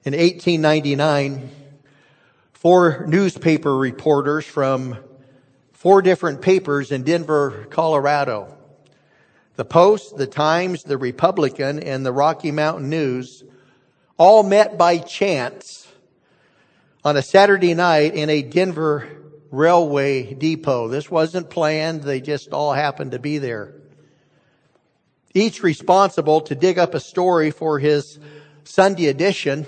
In 1899, 4 newspaper reporters from 4 different papers in Denver, Colorado, the Post, the Times, the Republican, and the Rocky Mountain News, all met by chance on a Saturday night in a Denver railway depot. This wasn't planned. They just all happened to be there. Each responsible to dig up a story for his Sunday edition.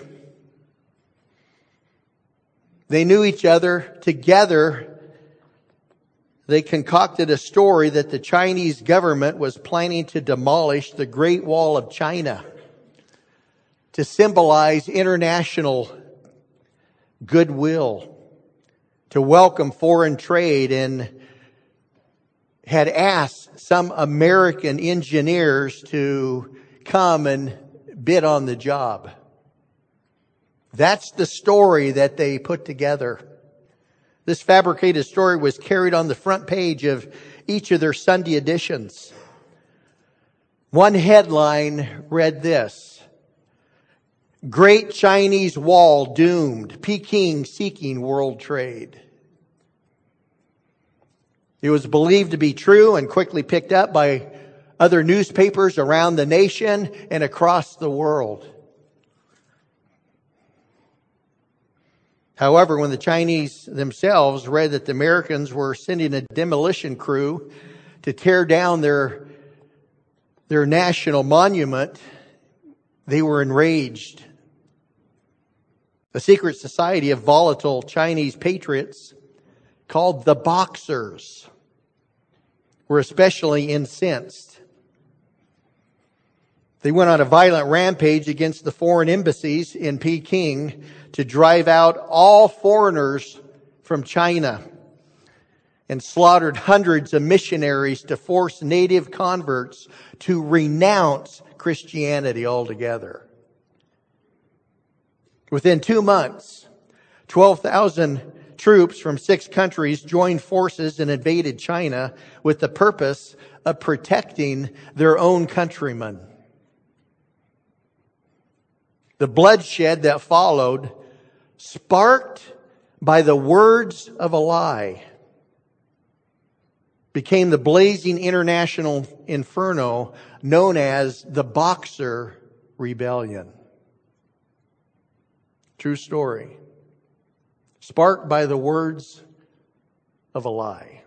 They knew each other. Together, they concocted a story that the Chinese government was planning to demolish the Great Wall of China to symbolize international goodwill, to welcome foreign trade, and had asked some American engineers to come and bid on the job. That's the story that they put together. This fabricated story was carried on the front page of each of their Sunday editions. One headline read this: Great Chinese Wall doomed, Peking seeking world trade. It was believed to be true and quickly picked up by other newspapers around the nation and across the world. However, when the Chinese themselves read that the Americans were sending a demolition crew to tear down their national monument, they were enraged. A secret society of volatile Chinese patriots called the Boxers were especially incensed. They went on a violent rampage against the foreign embassies in Peking to drive out all foreigners from China and slaughtered hundreds of missionaries to force native converts to renounce Christianity altogether. Within 2 months, 12,000 troops from 6 countries joined forces and invaded China with the purpose of protecting their own countrymen. The bloodshed that followed, sparked by the words of a lie, became the blazing international inferno known as the Boxer Rebellion. True story. Sparked by the words of a lie.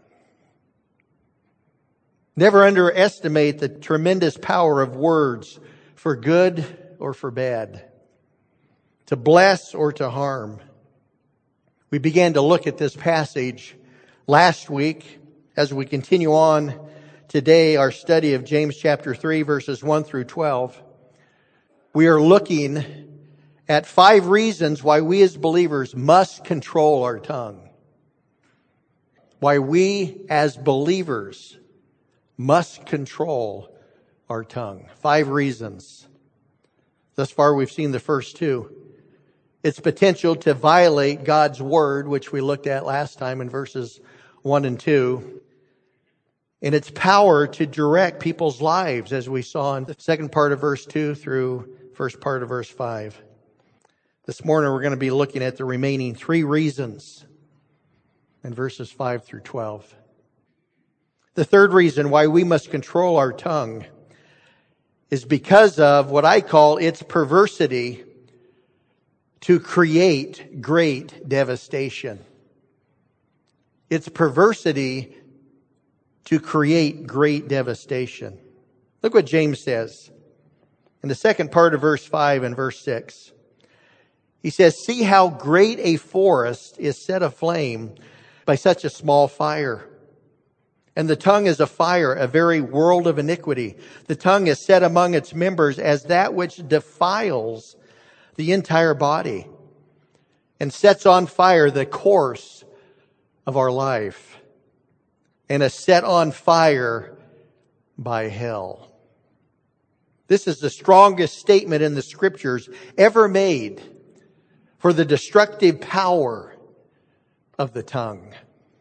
Never underestimate the tremendous power of words for good or for bad, to bless or to harm. We began to look at this passage last week. As we continue on today, our study of James chapter 3, verses 1 through 12, we are looking at 5 reasons why we as believers must control our tongue. Why we as believers must control our tongue. 5 reasons. Thus far, we've seen the first 2. Its potential to violate God's word, which we looked at last time in verses 1 and 2. And its power to direct people's lives, as we saw in the second part of verse 2 through first part of verse 5. This morning we're going to be looking at the remaining 3 reasons in verses 5 through 12. The third reason why we must control our tongue is because of what I call its perversity to create great devastation. Its perversity to create great devastation. Look what James says in the second part of verse 5 and verse 6. He says, "See how great a forest is set aflame by such a small fire. And the tongue is a fire, a very world of iniquity. The tongue is set among its members as that which defiles the entire body and sets on fire the course of our life, and is set on fire by hell." This is the strongest statement in the Scriptures ever made for the destructive power of the tongue.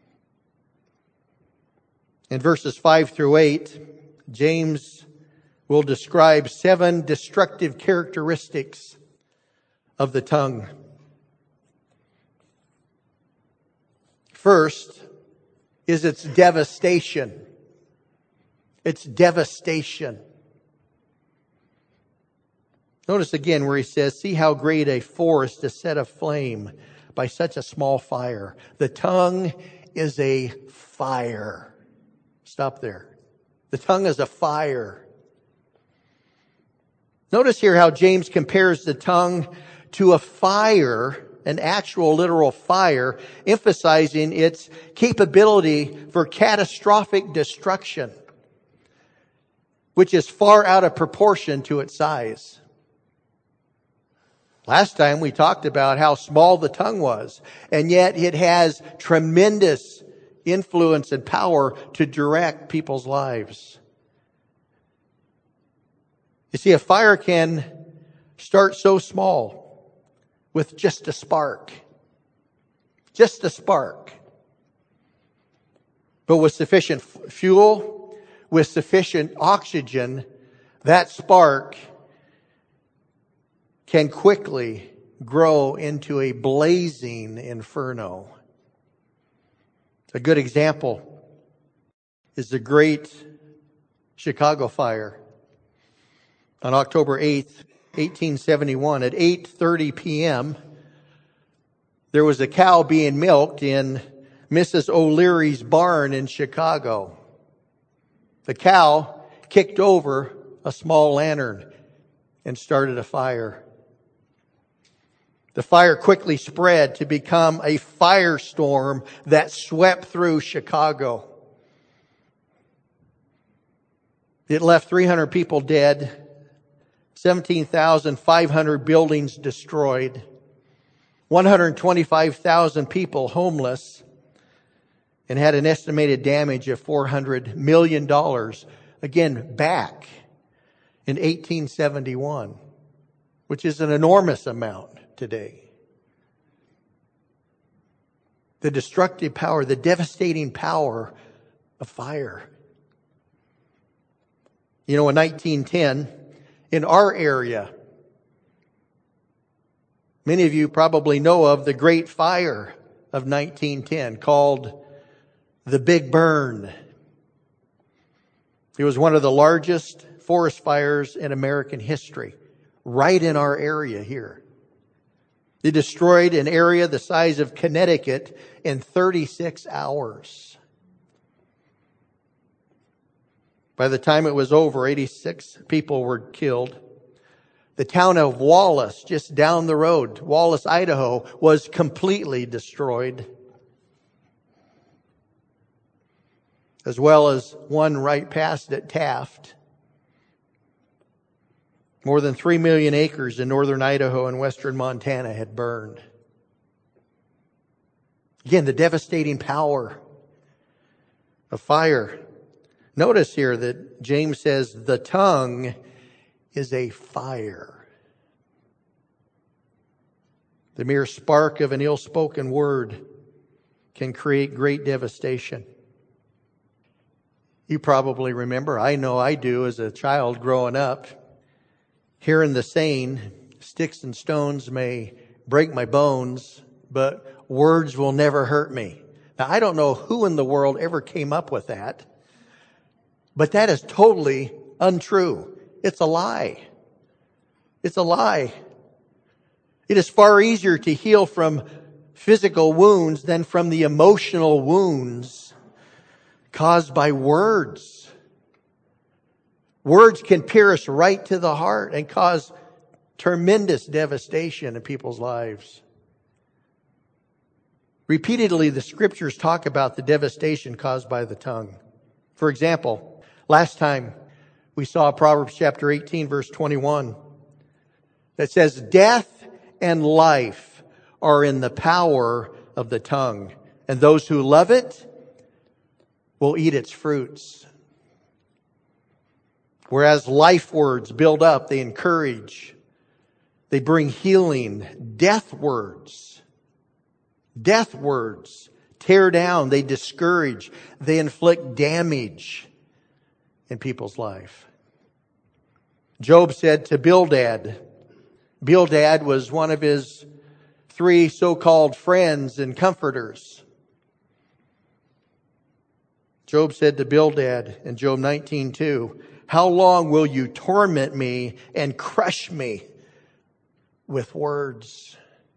In verses 5 through 8, James will describe 7 destructive characteristics of the tongue. First is its devastation. It's devastation. Notice again where he says, see how great a forest is set aflame by such a small fire. The tongue is a fire. Stop there. The tongue is a fire. Notice here how James compares the tongue to a fire, an actual literal fire, emphasizing its capability for catastrophic destruction, which is far out of proportion to its size. Last time we talked about how small the tongue was, and yet it has tremendous influence and power to direct people's lives. You see, a fire can start so small with just a spark. Just a spark. But with sufficient fuel, with sufficient oxygen, that spark can quickly grow into a blazing inferno. A good example is the Great Chicago Fire. On October 8th, 1871, at 8:30 p.m., there was a cow being milked in Mrs. O'Leary's barn in Chicago. The cow kicked over a small lantern and started a fire. The fire quickly spread to become a firestorm that swept through Chicago. It left 300 people dead, 17,500 buildings destroyed, 125,000 people homeless, and had an estimated damage of $400 million, again, back in 1871, which is an enormous amount today. The destructive power, the devastating power of fire. You know, in 1910, in our area, many of you probably know of the Great Fire of 1910 called the Big Burn. It was one of the largest forest fires in American history, right in our area here. It destroyed an area the size of Connecticut in 36 hours. By the time it was over, 86 people were killed. The town of Wallace, just down the road, Wallace, Idaho, was completely destroyed. As well as one right past it, Taft. More than 3 million acres in northern Idaho and western Montana had burned. Again, the devastating power of fire. Notice here that James says the tongue is a fire. The mere spark of an ill-spoken word can create great devastation. You probably remember, I know I do as a child growing up, hearing the saying, sticks and stones may break my bones, but words will never hurt me. Now, I don't know who in the world ever came up with that, but that is totally untrue. It's a lie. It's a lie. It is far easier to heal from physical wounds than from the emotional wounds caused by words. Words can pierce right to the heart and cause tremendous devastation in people's lives. Repeatedly, the scriptures talk about the devastation caused by the tongue. For example, last time we saw Proverbs chapter 18, verse 21, that says, death and life are in the power of the tongue, and those who love it will eat its fruits. Whereas life words build up, they encourage, they bring healing. Death words tear down, they discourage, they inflict damage in people's life. Job said to Bildad, Bildad was one of his 3 so-called friends and comforters. Job said to Bildad in Job 19:2, "How long will you torment me and crush me with words?"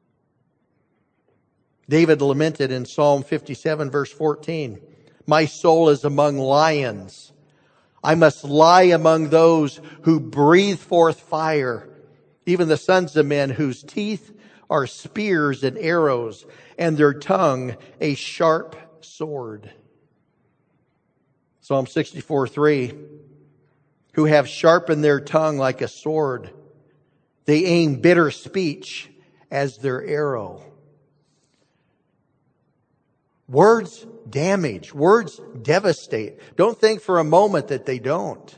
David lamented in Psalm 57 verse 14, "My soul is among lions. I must lie among those who breathe forth fire, even the sons of men whose teeth are spears and arrows, and their tongue a sharp sword." Psalm 64:3, "Who have sharpened their tongue like a sword. They aim bitter speech as their arrow." Words damage. Words devastate. Don't think for a moment that they don't.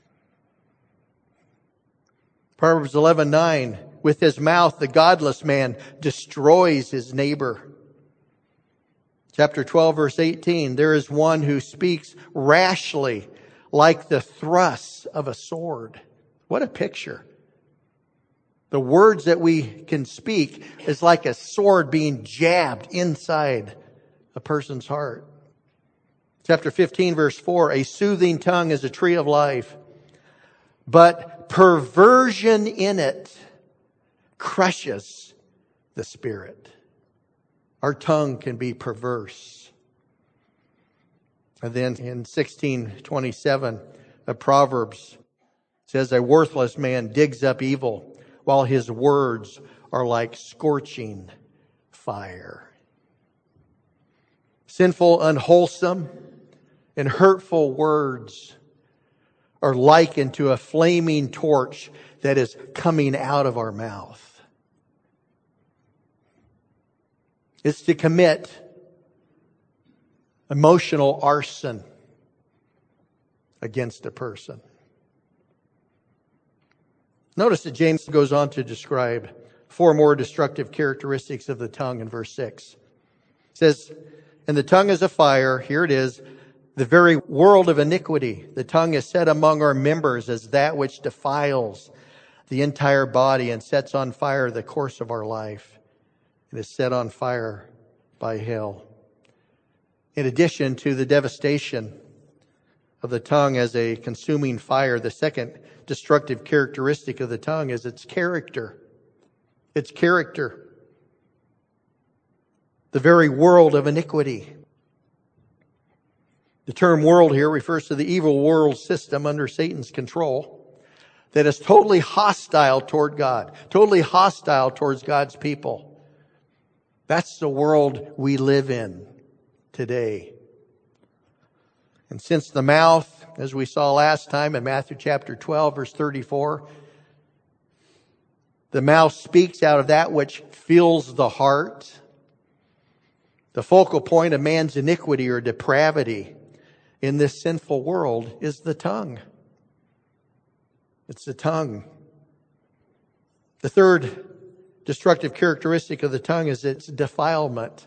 Proverbs 11:9, "With his mouth the godless man destroys his neighbor." Chapter 12 verse 18, "There is one who speaks rashly like the thrusts of a sword." What a picture. The words that we can speak is like a sword being jabbed inside a person's heart. Chapter 15 verse 4, "A soothing tongue is a tree of life, but perversion in it crushes the spirit." Our tongue can be perverse. And then in 16:27 of Proverbs, it says, "A worthless man digs up evil, while his words are like scorching fire." Sinful, unwholesome, and hurtful words are likened to a flaming torch that is coming out of our mouth. It's to commit emotional arson against a person. Notice that James goes on to describe 4 more destructive characteristics of the tongue in verse 6. It says, "And the tongue is a fire," here it is, "the very world of iniquity. The tongue is set among our members as that which defiles the entire body and sets on fire the course of our life. It is set on fire by hell." In addition to the devastation of the tongue as a consuming fire, the second destructive characteristic of the tongue is its character. Its character. The very world of iniquity. The term world here refers to the evil world system under Satan's control that is totally hostile toward God, totally hostile towards God's people. That's the world we live in today. And since the mouth, as we saw last time in Matthew chapter 12, verse 34, the mouth speaks out of that which fills the heart. The focal point of man's iniquity or depravity in this sinful world is the tongue. It's the tongue. The third destructive characteristic of the tongue is its defilement.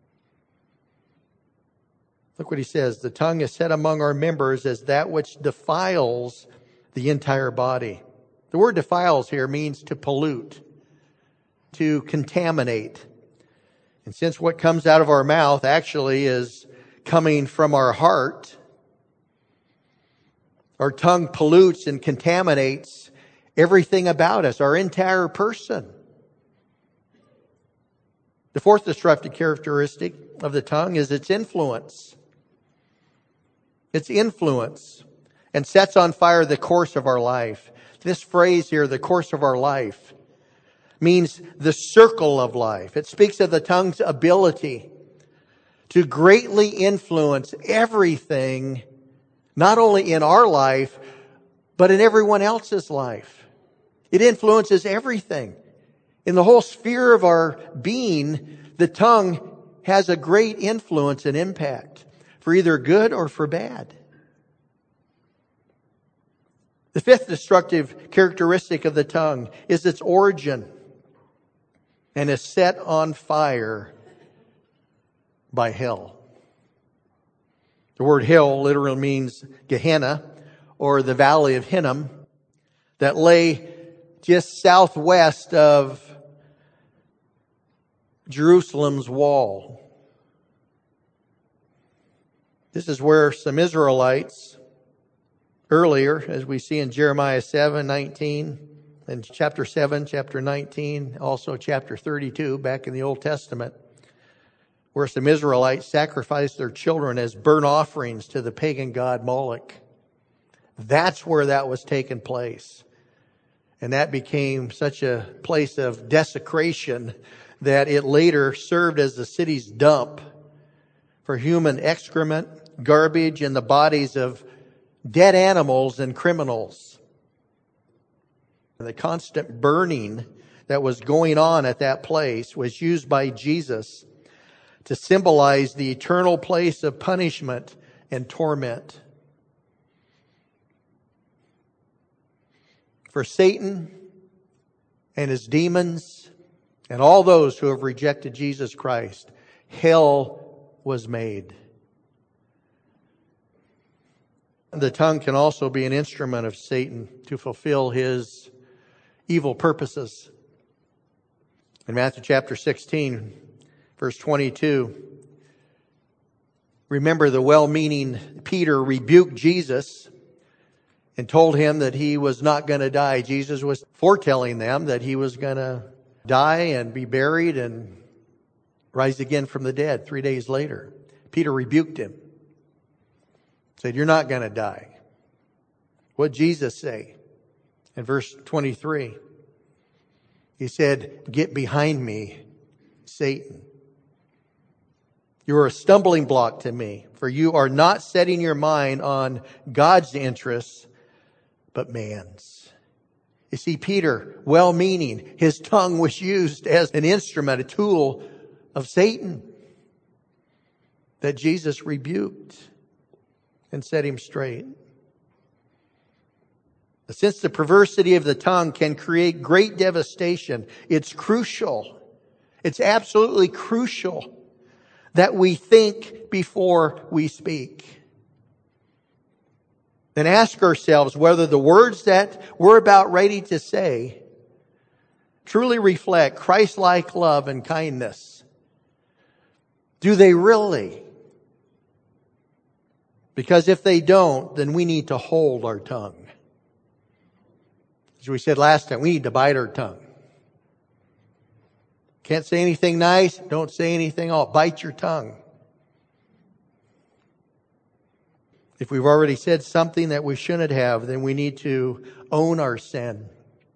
Look what he says. "The tongue is set among our members as that which defiles the entire body." The word defiles here means to pollute, to contaminate. And since what comes out of our mouth actually is coming from our heart, our tongue pollutes and contaminates everything about us, our entire person. The fourth destructive characteristic of the tongue is its influence. Its influence, and sets on fire the course of our life. This phrase here, the course of our life, means the circle of life. It speaks of the tongue's ability to greatly influence everything, not only in our life, but in everyone else's life. It influences everything. In the whole sphere of our being, the tongue has a great influence and impact, for either good or for bad. The fifth destructive characteristic of the tongue is its origin, and is set on fire by hell. The word hell literally means Gehenna, or the valley of Hinnom, that lay just southwest of Jerusalem's wall. This is where some Israelites earlier, as we see in Jeremiah 7:19, and chapter 7, chapter 19, also chapter 32, back in the Old Testament, where some Israelites sacrificed their children as burnt offerings to the pagan god Moloch. That's where that was taking place. And that became such a place of desecration that it later served as the city's dump for human excrement, garbage, and the bodies of dead animals and criminals. And the constant burning that was going on at that place was used by Jesus to symbolize the eternal place of punishment and torment. For Satan and his demons and all those who have rejected Jesus Christ, hell was made. The tongue can also be an instrument of Satan to fulfill his evil purposes. In Matthew chapter 16, verse 22, remember the well-meaning Peter rebuked Jesus and told him that he was not going to die. Jesus was foretelling them that he was going to die and be buried and rise again from the dead 3 days later. Peter rebuked him. Said, you're not going to die. What did Jesus say? In verse 23, he said, get behind me, Satan. You are a stumbling block to me, for you are not setting your mind on God's interests, but man's. You see, Peter, well-meaning, his tongue was used as an instrument, a tool of Satan that Jesus rebuked and set him straight. Since the perversity of the tongue can create great devastation, it's crucial. It's absolutely crucial that we think before we speak. Then ask ourselves whether the words that we're about ready to say truly reflect Christ-like love and kindness. Do they really? Because if they don't, then we need to hold our tongue. As we said last time, we need to bite our tongue. Can't say anything nice, don't say anything all. Bite your tongue. If we've already said something that we shouldn't have, then we need to own our sin.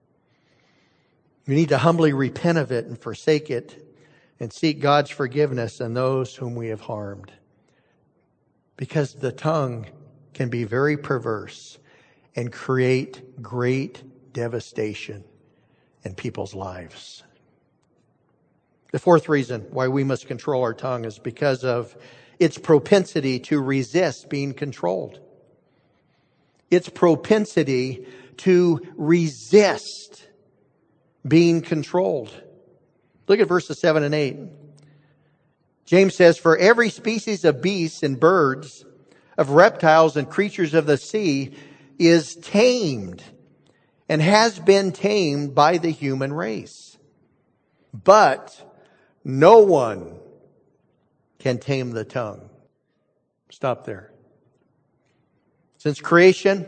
We need to humbly repent of it and forsake it and seek God's forgiveness on those whom we have harmed. Because the tongue can be very perverse and create great devastation in people's lives. The fourth reason why we must control our tongue is because of its propensity to resist being controlled. Its propensity to resist being controlled. Look at verses 7 and 8. James says, for every species of beasts and birds, of reptiles and creatures of the sea is tamed and has been tamed by the human race. But no one can tame the tongue. Stop there. Since creation,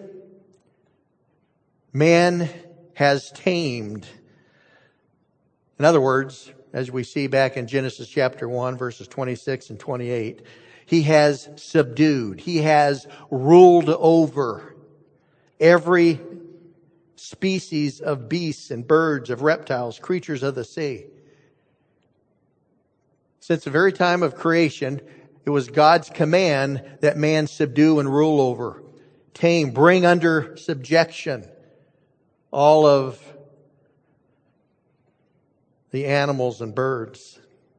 man has tamed. In other words, as we see back in Genesis chapter 1, verses 26 and 28, he has subdued, he has ruled over every species of beasts and birds, of reptiles, creatures of the sea. Since the very time of creation, it was God's command that man subdue and rule over, tame, bring under subjection all of the animals and birds.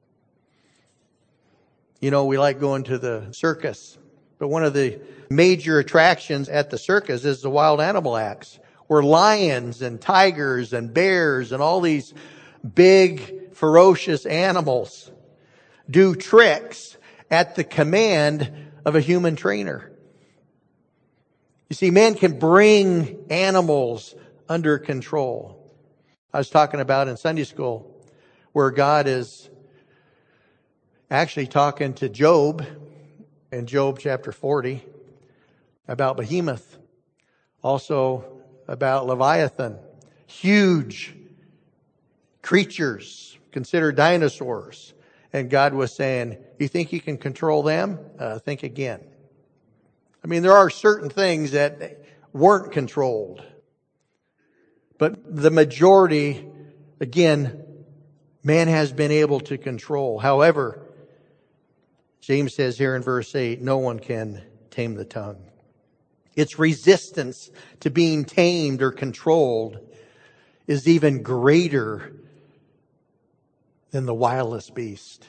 You know, we like going to the circus, but one of the major attractions at the circus is the wild animal acts, where lions and tigers and bears and all these big, ferocious animals do tricks at the command of a human trainer. You see, man can bring animals under control. I was talking about in Sunday school where God is actually talking to Job in Job chapter 40 about Behemoth, also about Leviathan, huge creatures considered dinosaurs. And God was saying, you think you can control them? Think again. I mean, there are certain things that weren't controlled. But the majority, again, man has been able to control. However, James says here in verse 8, no one can tame the tongue. Its resistance to being tamed or controlled is even greater than the wildest beast.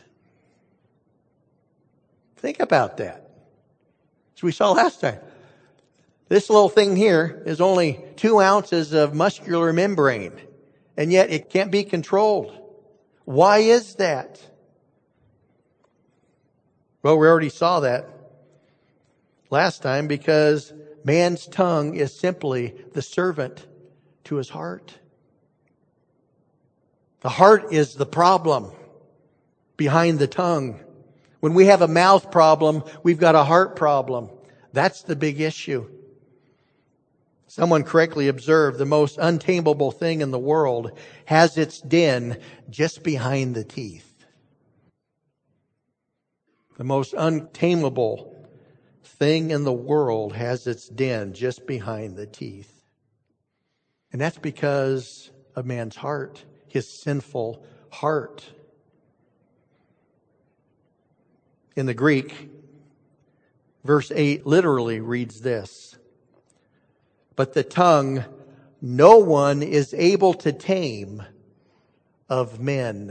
Think about that. As we saw last time, this little thing here is only 2 ounces of muscular membrane, and yet it can't be controlled. Why is that? Well, we already saw that last time, because man's tongue is simply the servant to his heart. The heart is the problem behind the tongue. When we have a mouth problem, we've got a heart problem. That's the big issue. Someone correctly observed the most untamable thing in the world has its den just behind the teeth. The most untamable thing in the world has its den just behind the teeth. And that's because of man's heart, his sinful heart. In the Greek, verse 8 literally reads this: but the tongue no one is able to tame of men.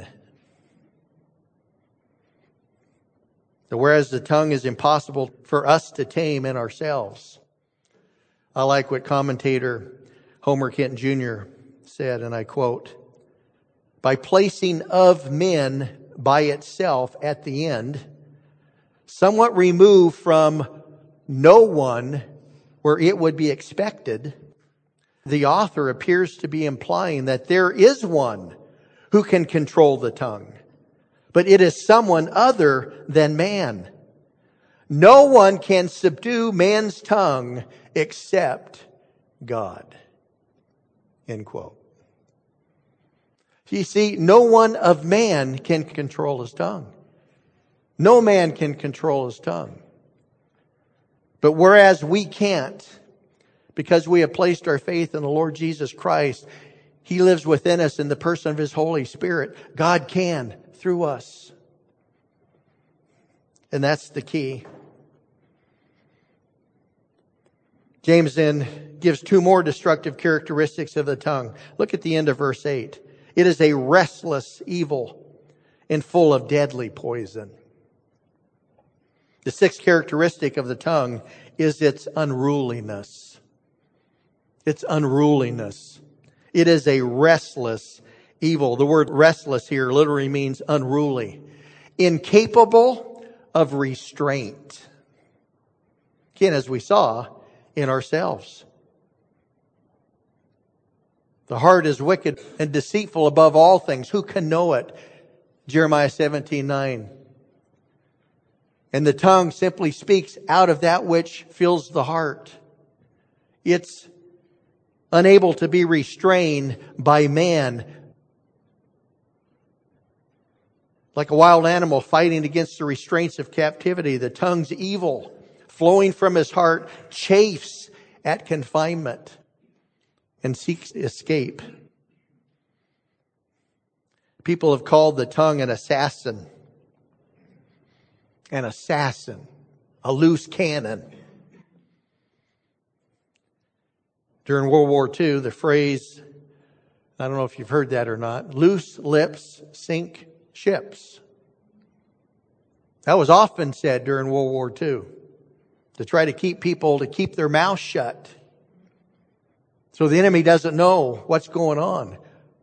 So whereas the tongue is impossible for us to tame in ourselves, I like what commentator Homer Kent Jr. said, and I quote, by placing of men by itself at the end, somewhat removed from no one where it would be expected, the author appears to be implying that there is one who can control the tongue, but it is someone other than man. No one can subdue man's tongue except God. End quote. You see, no one of man can control his tongue. No man can control his tongue. But whereas we can't, because we have placed our faith in the Lord Jesus Christ, He lives within us in the person of His Holy Spirit. God can through us. And that's the key. James then gives 2 more destructive characteristics of the tongue. Look at the end of verse 8. It is a restless evil and full of deadly poison. The 6th characteristic of the tongue is its unruliness. Its unruliness. It is a restless evil. The word restless here literally means unruly. Incapable of restraint. Again, as we saw in ourselves. The heart is wicked and deceitful above all things. Who can know it? Jeremiah 17:9. And the tongue simply speaks out of that which fills the heart. It's unable to be restrained by man. Like a wild animal fighting against the restraints of captivity, the tongue's evil, flowing from his heart, chafes at confinement and seeks escape. People have called the tongue an assassin. An assassin. A loose cannon. During World War II, the phrase, I don't know if you've heard that or not, loose lips sink ships. That was often said during World War II to try to keep people to keep their mouths shut so the enemy doesn't know what's going on.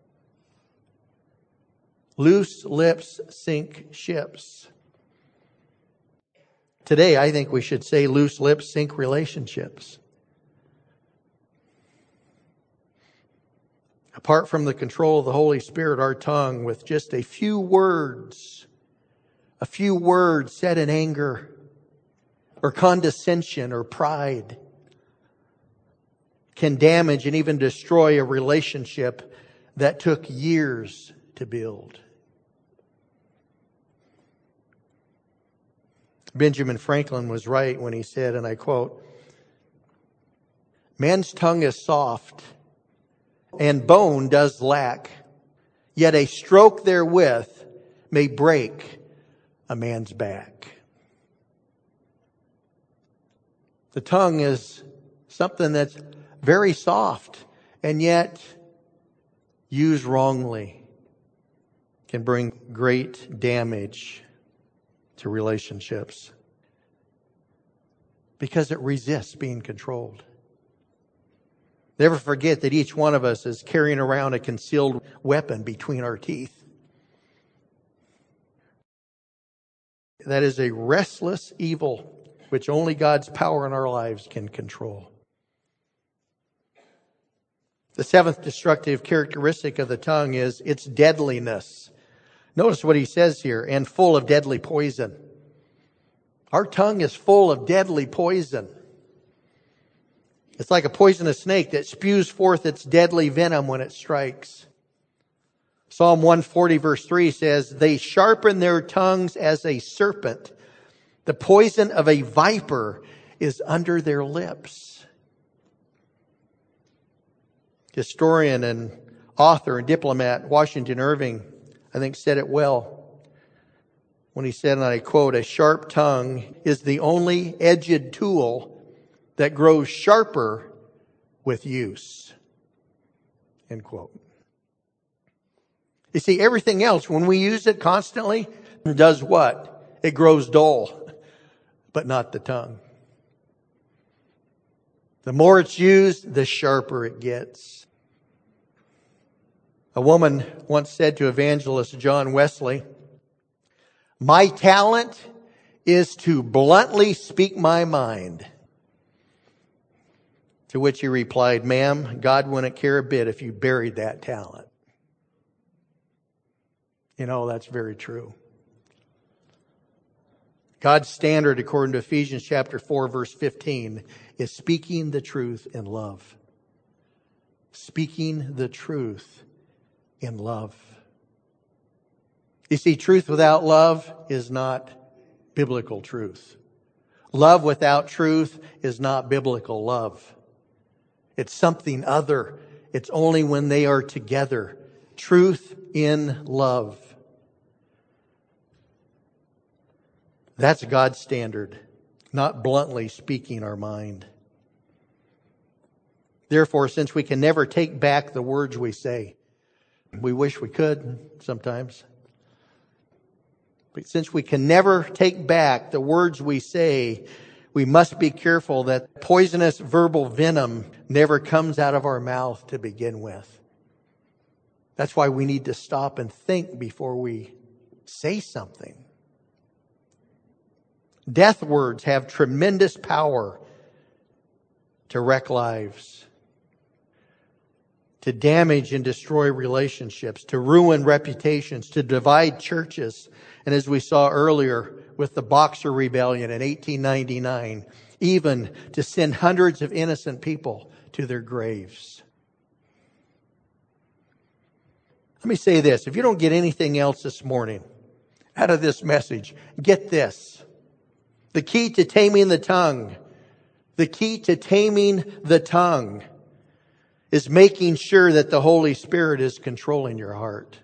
Loose lips sink ships. Today, I think we should say loose lips sink relationships. Apart from the control of the Holy Spirit, our tongue, with just a few words said in anger or condescension or pride, can damage and even destroy a relationship that took years to build. Benjamin Franklin was right when he said, and I quote, "Man's tongue is soft, and bone does lack, yet a stroke therewith may break a man's back." The tongue is something that's very soft, and yet used wrongly can bring great damage to relationships because it resists being controlled. Never forget that each one of us is carrying around a concealed weapon between our teeth. That is a restless evil which only God's power in our lives can control. The seventh destructive characteristic of the tongue is its deadliness. Notice what he says here, and full of deadly poison. Our tongue is full of deadly poison. It's like a poisonous snake that spews forth its deadly venom when it strikes. Psalm 140 verse 3 says, "They sharpen their tongues as a serpent. The poison of a viper is under their lips." Historian and author and diplomat Washington Irving, I think, said it well when he said, and I quote, "A sharp tongue is the only edged tool that grows sharper with use." End quote. You see, everything else, when we use it constantly, does what? It grows dull, but not the tongue. The more it's used, the sharper it gets. A woman once said to evangelist John Wesley, "My talent is to bluntly speak my mind." To which he replied, "Ma'am, God wouldn't care a bit if you buried that talent." You know, that's very true. God's standard, according to Ephesians chapter 4, verse 15, is speaking the truth in love. Speaking the truth in love. You see, truth without love is not biblical truth. Love without truth is not biblical love. It's something other. It's only when they are together. Truth in love. That's God's standard, not bluntly speaking our mind. Therefore, since we can never take back the words we say, we wish we could sometimes. But since we can never take back the words we say, we must be careful that poisonous verbal venom never comes out of our mouth to begin with. That's why we need to stop and think before we say something. Death words have tremendous power to wreck lives, to damage and destroy relationships, to ruin reputations, to divide churches. And as we saw earlier with the Boxer Rebellion in 1899, even to send hundreds of innocent people to their graves. Let me say this. If you don't get anything else this morning out of this message, get this. The key to taming the tongue, is making sure that the Holy Spirit is controlling your heart.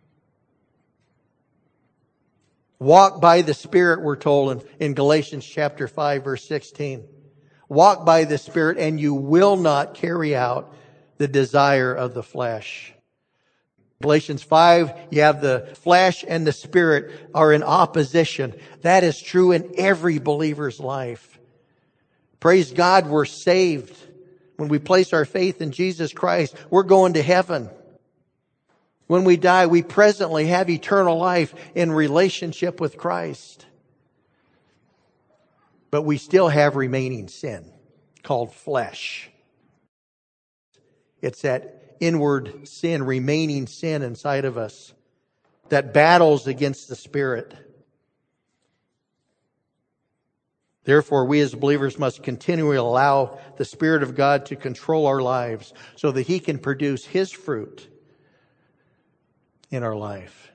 Walk by the Spirit, we're told in Galatians chapter 5, verse 16. Walk by the Spirit and you will not carry out the desire of the flesh. Galatians 5, you have the flesh and the Spirit are in opposition. That is true in every believer's life. Praise God, we're saved. When we place our faith in Jesus Christ, we're going to heaven. When we die, we presently have eternal life in relationship with Christ. But we still have remaining sin called flesh. It's that inward sin, remaining sin inside of us that battles against the Spirit. Therefore, we as believers must continually allow the Spirit of God to control our lives so that He can produce His fruit in our life,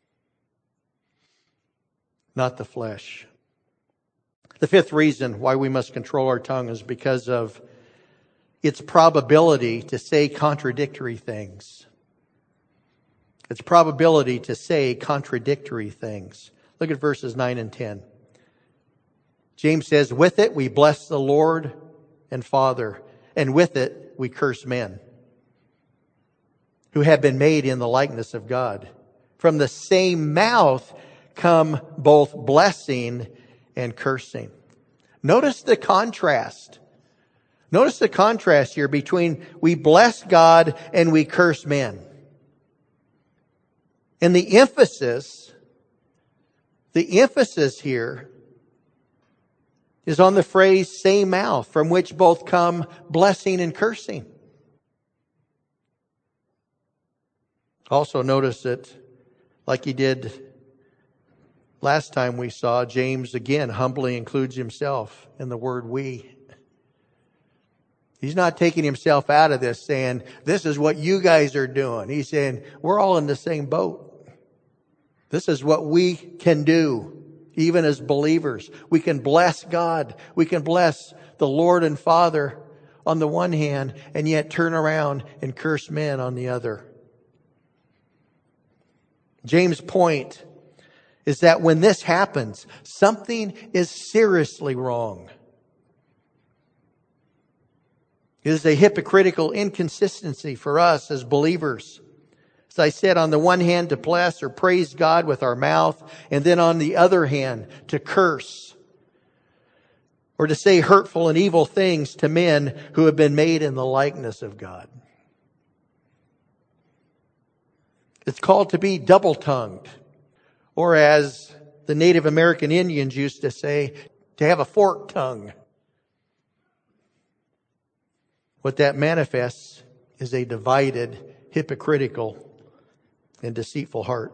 not the flesh. The fifth reason why we must control our tongue is because of its probability to say contradictory things. Its probability to say contradictory things. Look at verses 9 and 10. James says, with it we bless the Lord and Father, and with it we curse men who have been made in the likeness of God. From the same mouth come both blessing and cursing. Notice the contrast. Notice the contrast here between we bless God and we curse men. And the emphasis here is on the phrase same mouth, from which both come blessing and cursing. Also notice that, like he did last time we saw, James again humbly includes himself in the word we. He's not taking himself out of this saying, this is what you guys are doing. He's saying, we're all in the same boat. This is what we can do. Even as believers, we can bless God. We can bless the Lord and Father on the one hand, and yet turn around and curse men on the other. James' point is that when this happens, something is seriously wrong. It is a hypocritical inconsistency for us as believers. As I said, on the one hand, to bless or praise God with our mouth, and then on the other hand, to curse or to say hurtful and evil things to men who have been made in the likeness of God. It's called to be double-tongued, or as the Native American Indians used to say, to have a forked tongue. What that manifests is a divided, hypocritical, and deceitful heart.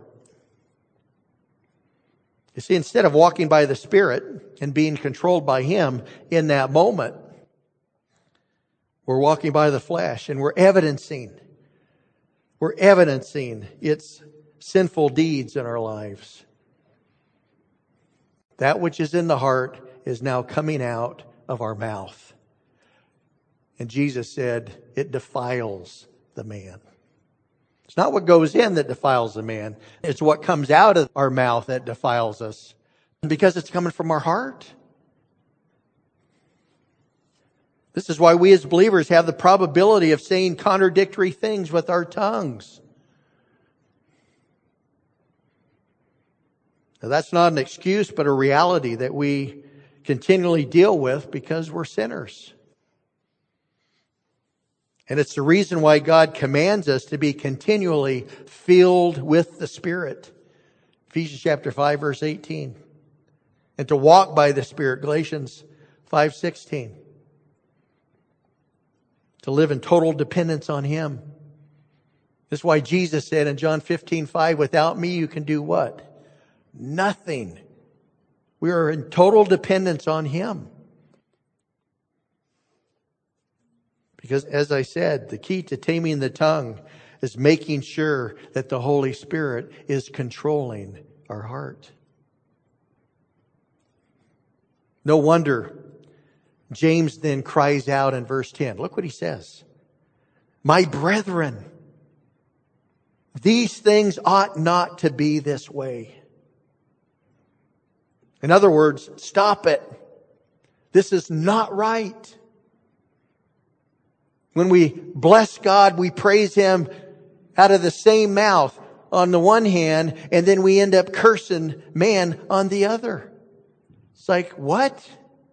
You see, instead of walking by the Spirit and being controlled by Him in that moment, we're walking by the flesh and we're evidencing its sinful deeds in our lives. That which is in the heart is now coming out of our mouth. And Jesus said, it defiles the man. It's not what goes in that defiles the man. It's what comes out of our mouth that defiles us. Because it's coming from our heart. This is why we as believers have the probability of saying contradictory things with our tongues. Now, that's not an excuse, but a reality that we continually deal with because we're sinners. And it's the reason why God commands us to be continually filled with the Spirit. Ephesians chapter 5, verse 18. And to walk by the Spirit, Galatians 5:16. To live in total dependence on Him. This is why Jesus said in John 15:5, without me you can do what? Nothing. We are in total dependence on Him. Because as I said, the key to taming the tongue is making sure that the Holy Spirit is controlling our heart. No wonder James then cries out in verse 10. Look what he says. My brethren, these things ought not to be this way. In other words, stop it. This is not right. When we bless God, we praise Him out of the same mouth on the one hand, and then we end up cursing man on the other. It's like, what?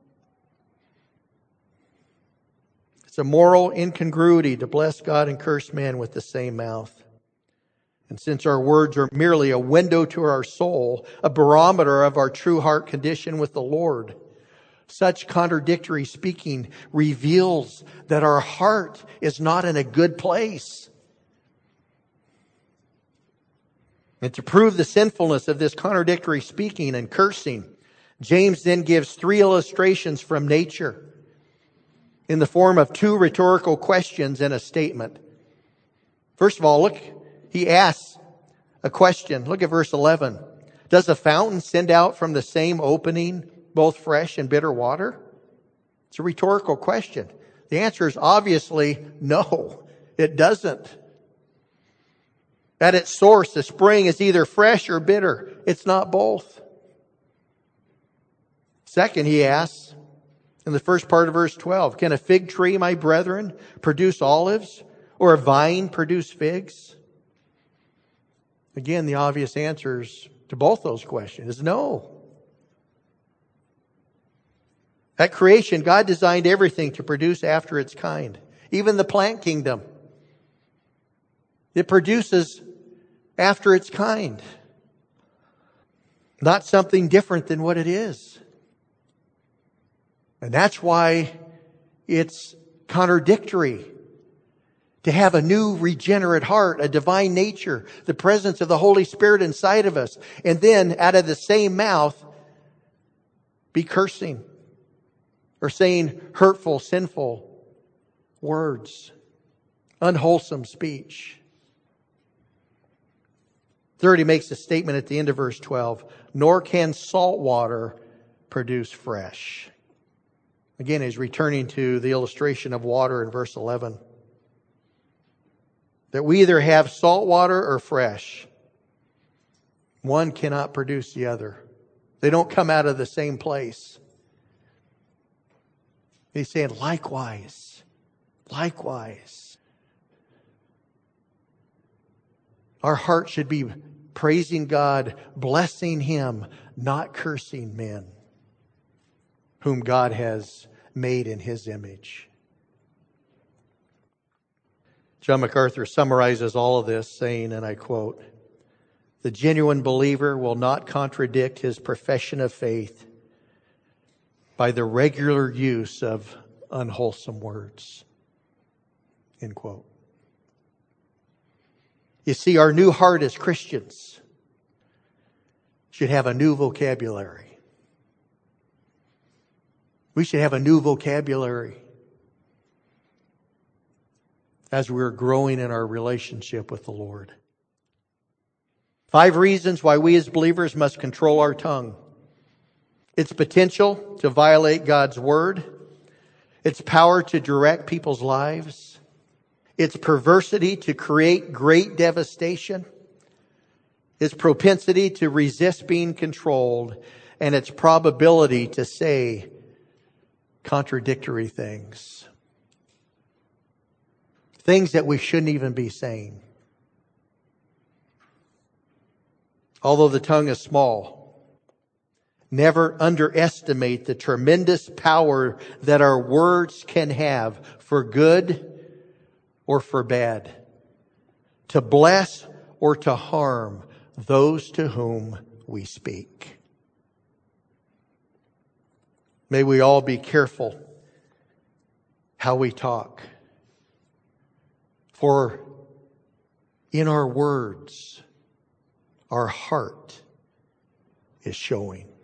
It's a moral incongruity to bless God and curse man with the same mouth. And since our words are merely a window to our soul, a barometer of our true heart condition with the Lord, such contradictory speaking reveals that our heart is not in a good place. And to prove the sinfulness of this contradictory speaking and cursing, James then gives 3 illustrations from nature in the form of 2 rhetorical questions and a statement. First of all, look, he asks a question. Look at verse 11. Does a fountain send out from the same opening both fresh and bitter water? It's a rhetorical question. The answer is obviously no, it doesn't. At its source, the spring is either fresh or bitter. It's not both. Second, he asks, in the first part of verse 12, can a fig tree, my brethren, produce olives, or a vine produce figs? Again, the obvious answers to both those questions is no. At creation, God designed everything to produce after its kind. Even the plant kingdom. It produces after its kind. Not something different than what it is. And that's why it's contradictory to have a new regenerate heart, a divine nature, the presence of the Holy Spirit inside of us, and then out of the same mouth be cursing or saying hurtful, sinful words, unwholesome speech. Third, he makes a statement at the end of verse 12, nor can salt water produce fresh. Again, he's returning to the illustration of water in verse 11. That we either have salt water or fresh. One cannot produce the other. They don't come out of the same place. He's saying, likewise. Our heart should be praising God, blessing Him, not cursing men, whom God has made in His image. John MacArthur summarizes all of this saying, and I quote, the genuine believer will not contradict his profession of faith by the regular use of unwholesome words. End quote. You see, our new heart as Christians should have a new vocabulary. We should have a new vocabulary as we're growing in our relationship with the Lord. 5 reasons why we as believers must control our tongue. Its potential to violate God's word. Its power to direct people's lives. Its perversity to create great devastation. Its propensity to resist being controlled. And its probability to say contradictory things. Things that we shouldn't even be saying. Although the tongue is small, never underestimate the tremendous power that our words can have for good or for bad, to bless or to harm those to whom we speak. May we all be careful how we talk. For in our words, our heart is showing.